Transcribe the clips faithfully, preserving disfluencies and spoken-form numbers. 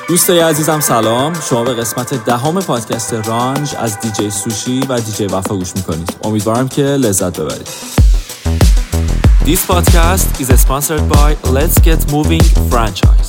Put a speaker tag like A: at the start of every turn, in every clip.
A: دوستای عزیزم سلام، شما به قسمت دهم پادکست رانج از دیجی سوشی و دیجی وفا گوش میکنید. امیدوارم که لذت ببرید. This podcast is sponsored by Let's Get Moving franchise.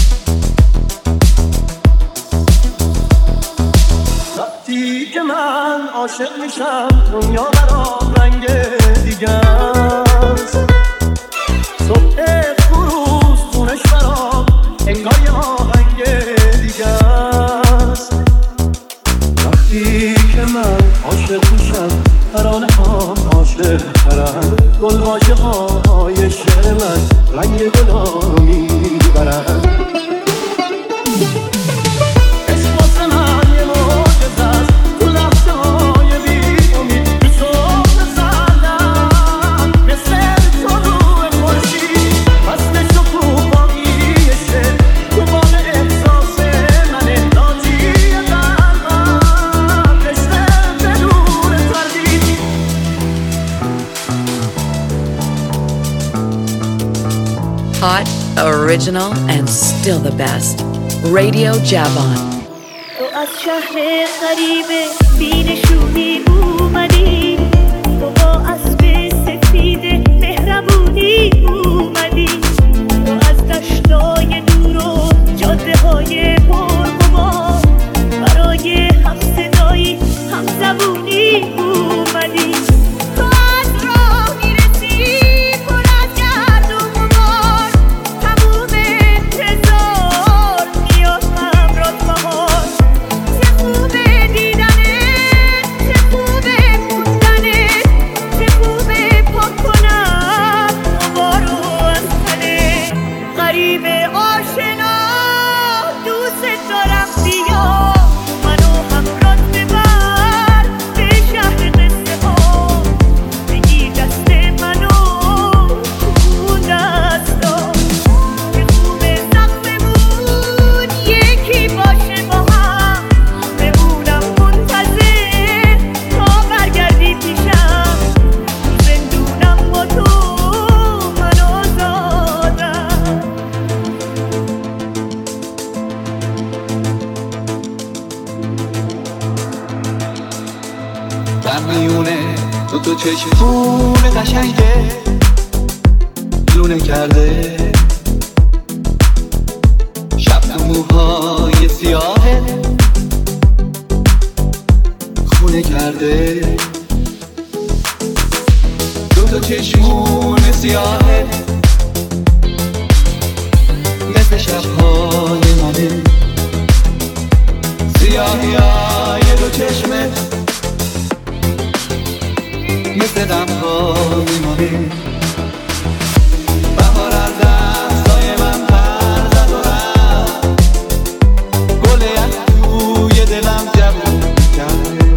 B: وقتی که من عاشق میشم دنیا برام رنگ دیگه است. صبح فروز خونش برام انگار یه آهنگ دیگه است. وقتی که من عاشق میشم ترانه هام عاشق ترن، گل واژه های شعر من رنگ گلا رو میبرن.
C: Hot, original, and still the best. Radio Javon.
D: تو از شهر غریب بی‌نشونی اومدی، تو با اسب سفید مهربونی اومدی، تو از دشتای دور و جاده های پرغبار برای هم صدایی هم زبونی اومدی.
B: تو چشمون قشنگه لونه کرده، شب تو موهای سیاهه خونه کرده. دو تا چشمون سیاهه مثل شبهای منه، سیاهی های دو چشمه مثل دمهای مانه. بهار از دستای من پر زد و رفت، گل یک توی دلم جوون کرده.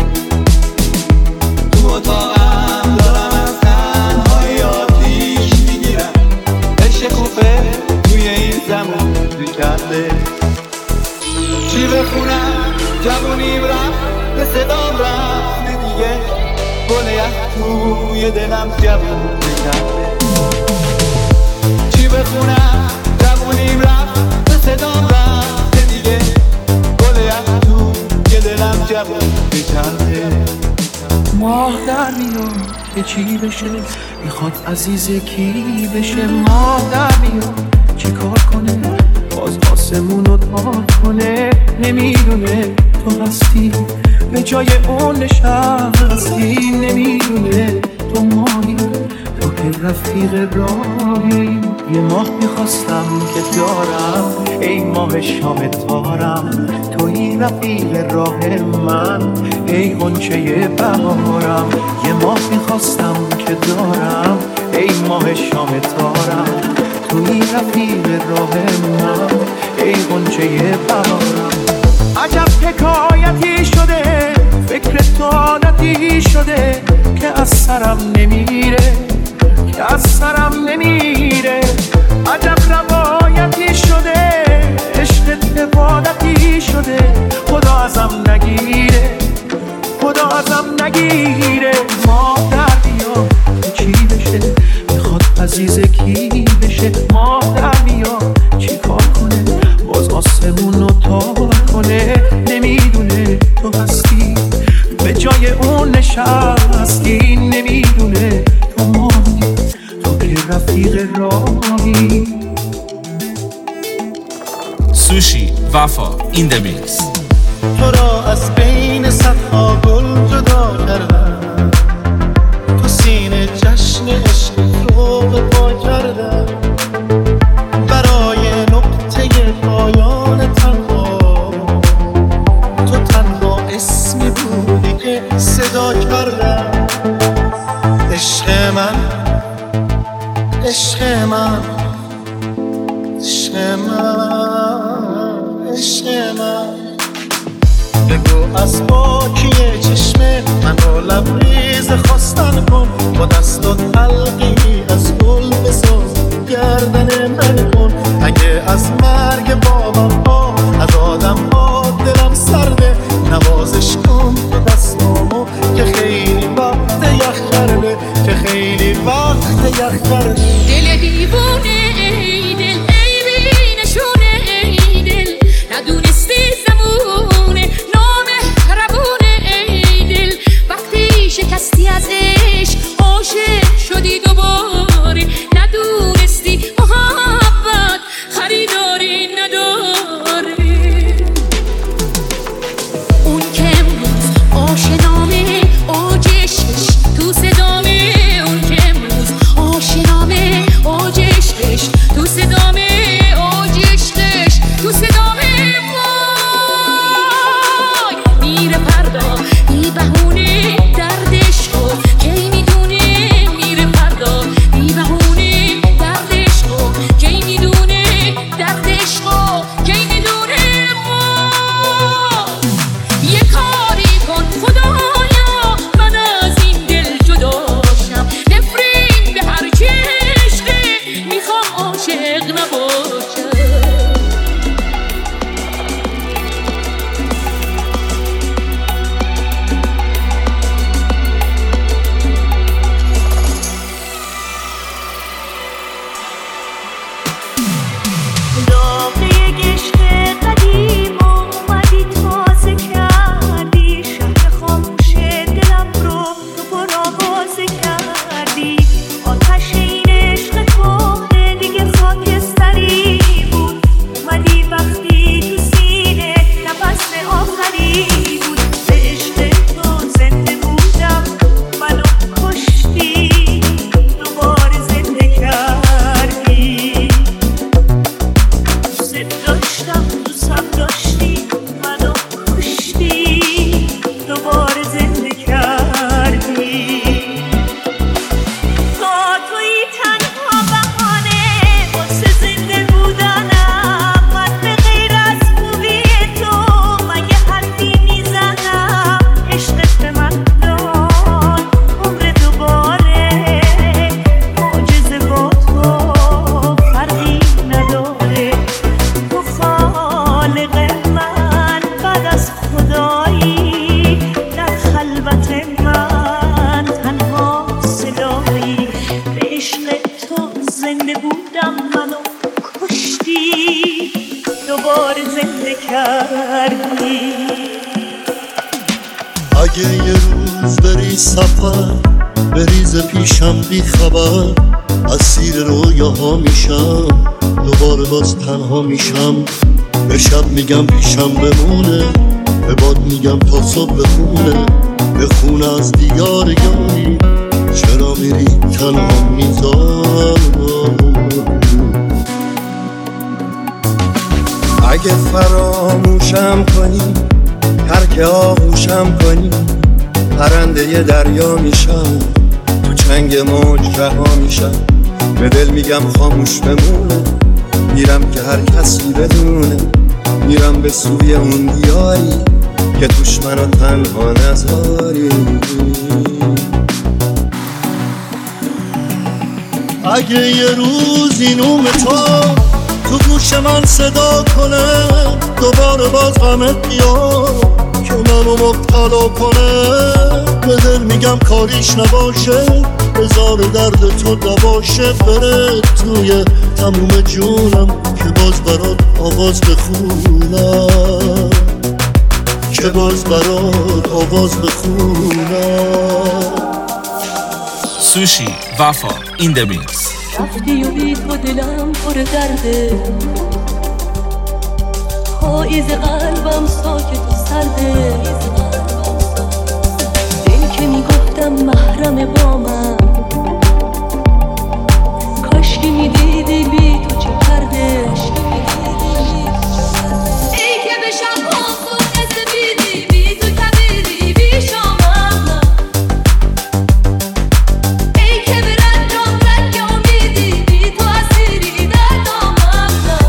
B: تو اتاقم دارم از تنهایی آتیش میگیرم، عشق خوبه توی این زمان کرده. چی بخونم جوونیم رفت به صدام رفت دیگه، گل یک توی دلم جوون کرده. چی بخونم جوونیم رفت به صدام رفت دیگه، گل یک توی دلم جوون کرده.
E: ماه در میاد که چی بشه، میخواد عزیز کی بشه. ماه در میاد چی کار کنه، باز آسمونو تار کنه. نمیدونه تو هستی به جای اون نشستی، نمیدونه تو مایی، تو که رفیق راهی. یه ماه میخواستم که دارم، ای ماه شام تارم، توی رفیق راه من، ای غنچه بهارم. یه ماه میخواستم که دارم، ای ماه شام تارم، توی رفیق راه من، ای غنچه بهارم. عجب حکایتی شده، فکر تو عادتی شده که از سرم نمیره، که از سرم نمیره. عجب روایتی شده، عشق عبادتی شده، خدا ازم نگیره، خدا ازم نگیره. ماه در بیاد چی بشه، میخواد عزیز کی بشه. ماه در بیاد چی کار کنه، باز آسمون رو تا
A: سوشی وفا این د میکس.
E: تو را از بین صدها گل جدا کردم، تو سینه جشن عشق رو به پا کردم، برای نقطه پایان تنها تو تنها اسمی بودی که صدا کردم. عشق من عشق من عشق من عشق من، بگو از پاکی چشمه من رو لبریز خواستن کن، با دست و تلقی از گل بساز گردن من کن. اگه از مرگ بابم ها از آدم ها دلم سرده، نوازش کن تو دستامو که خیلی وقت یخ کرده، که خیلی وقت یخ کرده.
F: دل دیوونه ای دل، ای بی نشونه ای دل، ندونستی زمونه نامهربونه ای دل، وقتی شکستی از عشق عاشق شدی دوباره، ندونستی محبت خریداری نداره. اون که امروز آشنامه آجشش تو صدامه، اون که امروز آشنامه آجشش تو صدامه، آجشش تو صدامه. وای میره فردا بی بهونه دردش رو کی میدونه، میره فردا بی بهونه دردش رو کی میدونه، دردش رو کی میدونه. وای یه کاری کن خدایا من از این دل جداشم، نفرین به هر چی عشقه میخوام عاشق نباشم.
D: داغ یک عشق قدیم اومدی تازه کردی، شهر خاموش دلم رو تو پرآوازه کردی. آتش این عشق تو دیگه خاکستری بود، اومدی وقتی تو سینه نفس آخری بود. به عشق تو زنده بودم منو کشتی، دوباره زنده کردی. دوست داشتم دوستم داشتی منو کشتی، دوباره زنده کردی. با توی تنها بهانه واسه زنده بودنم، من به غیر از خوبی تو مگه حرفی میزنم. عشقت به من داد عمر دوباره، معجزه با تو فرقی نداره. تو خالق من بعد از خدایی، در خلوت من تنها صدایی. به عشق تو زنده بودم منو کشتی، دوباره زنده کردی.
E: اگه یه روز بری سفر بریز پیشم بی خبر، اسیر رویاها میشم دوباره باز تنها میشم. به شب میگم پیشم بمونه، به باد میگم تا صبح بخونه، بخونه از دیار یاری چرا میری تنها میذاری. اگه فراموشم کنی ترک آغوشم کنی، پرنده دریا میشم تو چنگ موج رها میشم. به دل میگم خاموش بمونه، میرم که هر کسی بدونه، میرم به سوی اون دیاری که توش منو تنها نذاری. اگه یه روز این نوم تو تو گوش من صدا کنه، دوباره باز غمت بیاد که منو مبتلا کنه. به دل میگم کاریش نباشه، بذار درد تو دواشه، بره توی تموم جونم که باز برات آواز بخونم، که باز برات آواز بخونم.
A: سوشی وفا این د میکس.
G: رفتی و بی تو دلم پر درده، پاییز قلبم ساکت و سرده. دل که میگفتم محرم با من، کاش که میدیدی بی تو چه کرده. ای که به شب خود نسبیدی بی تو کبیری بی شامم، ای که به رنجام رنگ امیدی بی تو اسیری در دامم.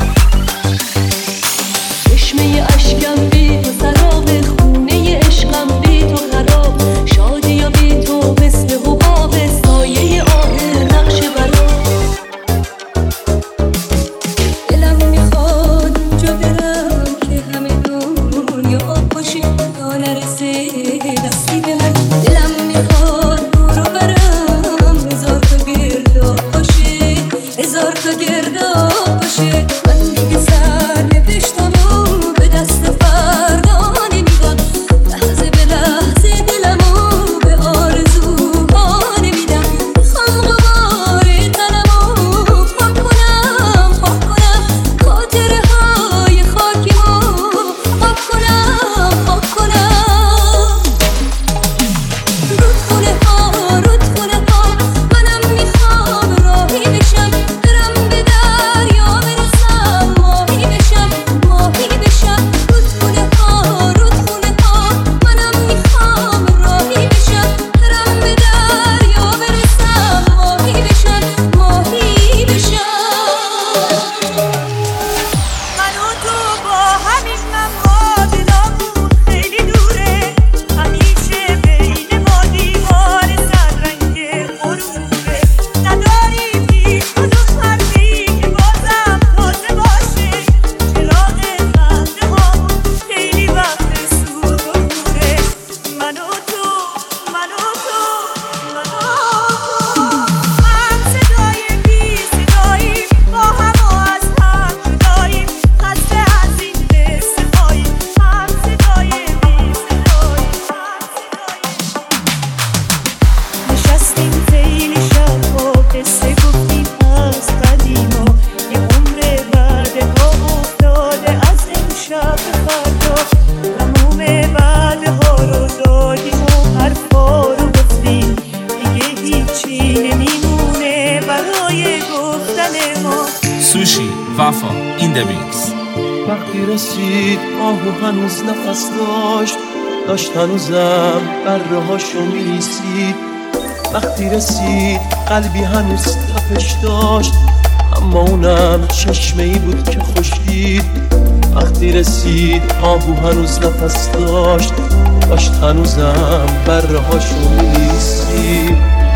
G: چشمه اشکم بی تو سراب، خونه عشقم بی تو خراب، شادی یا بی تو مثل حباب، سایه آه نقش برام. دلم میخواد اونجا برم که همه دنیا باشی تا نرسه دستی به من. دلم میخواد برو برم هزار تا گرداب باشه، هزار تا گرداب باشه. من دیگه سر نوشتم و به دست فردا نمیدم، لحظه به لحظه دلمو به آرزوها نمیدم. میخوام غبار تنمو پاک کنم، پاک کنم خاطره های خاکیمو پاک کنم، پاک کنم. رودخونه ها رودخونه ها منم میخوام راهی بشم، برم به دریا برسم، ماهی بشم ماهی بشم. رودخونه ها رودخونه ها منم میخوام راهی بشم، برم به دریا برسم، ماهی بشم ماهی بشم.
D: من و تو با همین اما دلامون خیلی دوره، همیشه بین ما دیوار سررنگ غروبه. نداریم هیچ کدوم حرفی که بازم تازه باشه، چراغ خنده هامون خیلی وقت سور و کوره. من و تو من و تو من و تو هم صدای بی صداییم، با هم و از هم جداییم، خسته از این قصه هاییم. هم صدای بی صداییم، هم صداییم. نشستیم خیلی شب و قصه گفتیم از قدیما، یه عمر وعده ها افتاده از امشب به فردا. تموم وعده ها رو دادیم و حرفا رو گفتیم، دیگه هیچی نمیمونه برای گفتن ما.
A: سوشی وفا این دمیکس.
E: وقتی رسید آهو هنوز نفس داشت، داشت هنوزم بره هاشو میلیسید. وقتی رسید قلبی هنوز تپش داشت، اما اونم چشمه ای بود که خوش دید. وقتی رسید آهو هنوز نفس داشت، داشت هنوزم بره هاشو میلیسید.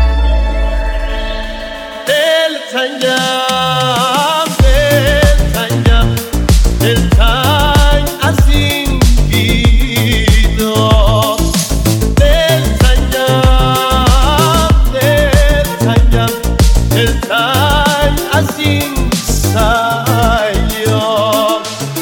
E: دل تنگم دل تنگم دل تنگ از این بیدار. دل تنگم دل تنگم دل تنگ از این سیار.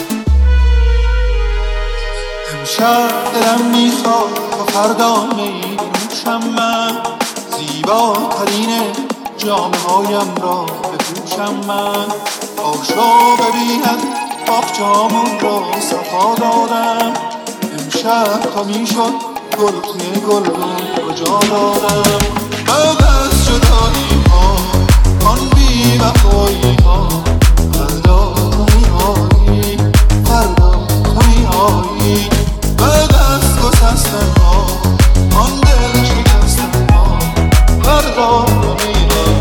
B: امشب دلم میخواد تا فردا می نوشم، من زیباترین جامه هایم را بپوشم. من آشا ببیند باغچه‌هامون را صفا دادم. امشب تا میشد گل توی گل کجا دادم. بعد از جدایی ها آن بی وفایی ها، فردا تو میایی فردا تو میایی. بعد از گسستن ها آن دل شکستن ها، فردا تو میایی.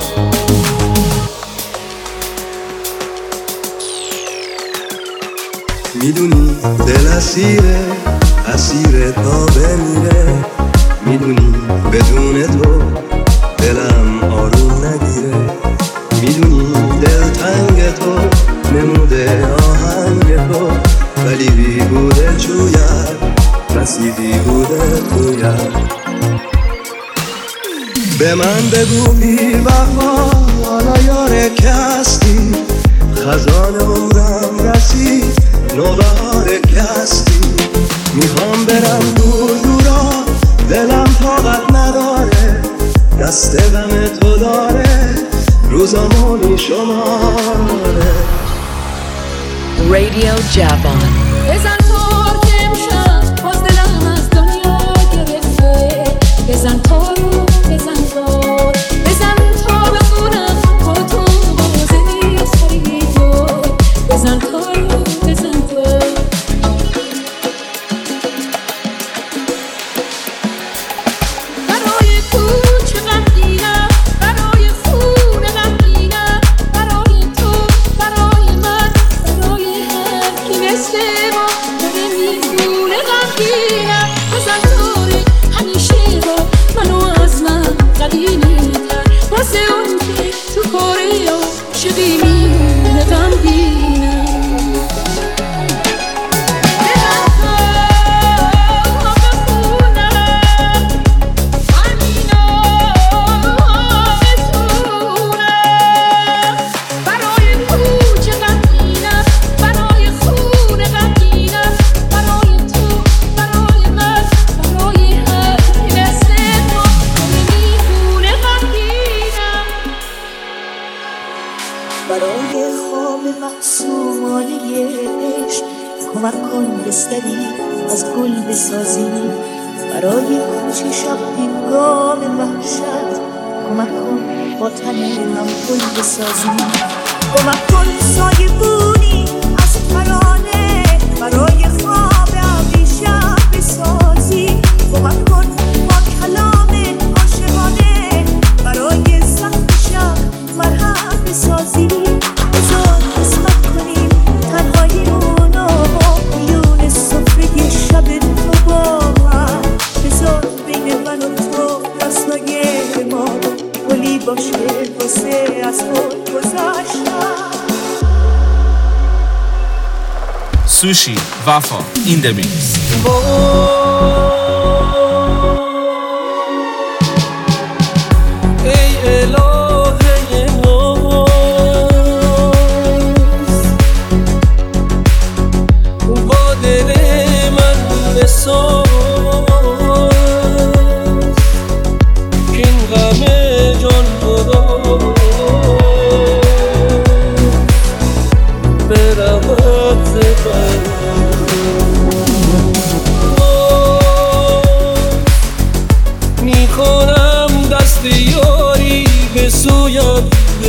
H: میدونی دل اسیره اسیره تا بمیره، میدونی بدون تو دلم آروم نگیره. میدونی دل تنگ تو نموده آهنگ تو، ولی بی بوده جوید نصیبی بوده توید. به من بگو بی وفا حالا یاره که هستی، خزان عمرم رسید نوبهار که هستی. میخوام برم دور دورا دلم طاقت نداره، دست غم تو داره روزامو میشماره.
C: Radio Javan.
F: بزن تار که امشب باز دلم از دنیا گرفته. بزن تارو بزن تار بزن تا بخونم با تو بازه سری تو. بزن تارو بزن تار. برای کوچه غمگینم برای خونه غمگینم برای تو برای من برای هر کی مثل ما داره میخونه غمگینم. بزن تاره همیشه با منو از من قدیمی‌تر واسه اون که تو کاره عاشقی میمونه غمگینم.
D: برای خواب معصومانه عشق کمک کن بستری از گل بسازی. برای کوچه شب هنگام وحشت کمک کن با تن هم گل بسازی. کمک کن سایه بونی از ترانه برای خواب ابریشم بسازی. کمک کن با کلام عاشقانه برای زخم شب مرهم بسازی. بذار قسمت کنیم تنهاییمونو میون سفره شب تو با من. بذار بین من و تو دستای ما گلی باشه واسه از خود گذشتن.
A: سوشی وفا این د میکس.
H: ای الهه ناز با دل من بساز که این غم جان برا برود زبر میکنم دست یاری به سویت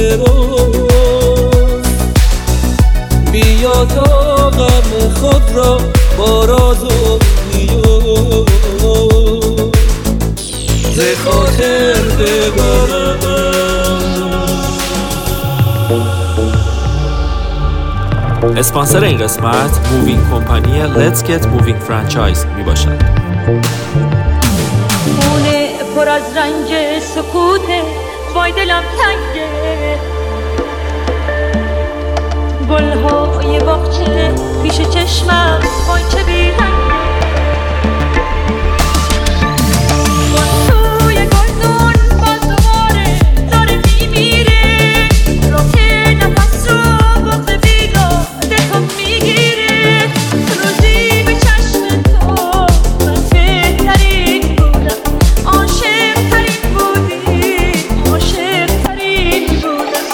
H: دراز. بیا تا غم خود را با راز و نیاز ز خاطر ببرم.
A: اسپانسر این قسمت مووینگ کمپانی Let's Get Moving فرانچایز می باشد.
D: خونه پر از رنج سکوته وای دلم تنگه. گلهای باغچه پیش چشمم وای چه بیرنگه. گل توی گلدون باز دوباره داره میمیره. روح نفس رو بغض بیداده تو میگیره. روزی به چشم تو من بهترین بودم. عاشق ترین بودی عاشق ترین بودم.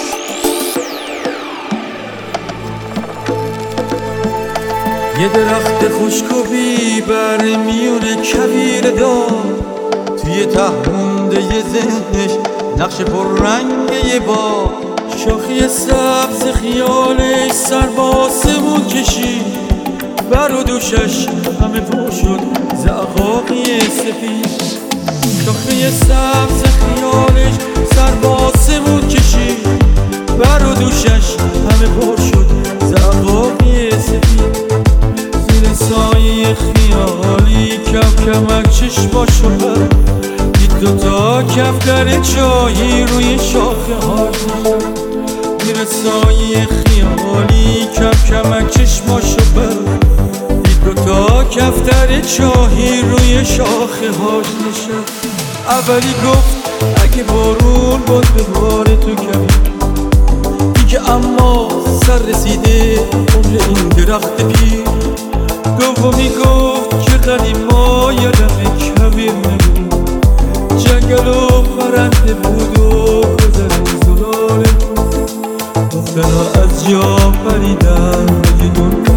B: یه درخت خشک و بیبر میون کویر دار توی ته مونده ی ذهنش نقش پر رنگ یه با شاخی سبز خیالش سر با آسمون کشید. بر و دوشش همه پر شد زعقاقی سفید. شاخی سبز خیالش سر با آسمون کشید. بر و دوشش همه پر شد زعقاقی سفید. زیر سایه خیالی کم کمک چشماشو بر دید دوتا کفتر چایی روی شاخه هاش نشد. زیر سایه خیالی کم کمک چشماشو بر دید دوتا کفتر چایی روی شاخه هاش نشد. اولی گفت اگه بارون بود به بار تو کمی دیگه، اما سر رسیده عمر این درخت پیر. دومی گفت که قدیما یادم کبیر نبود، جنگل و پرنده بود و گذر زلاله بود. دخترها از جا پریدن بدون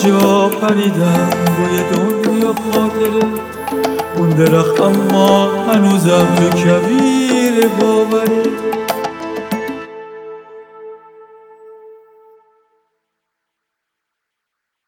B: جا پریدم با یه دنیا خاطره، اون درخت اما هنوزم تو کویر باوره.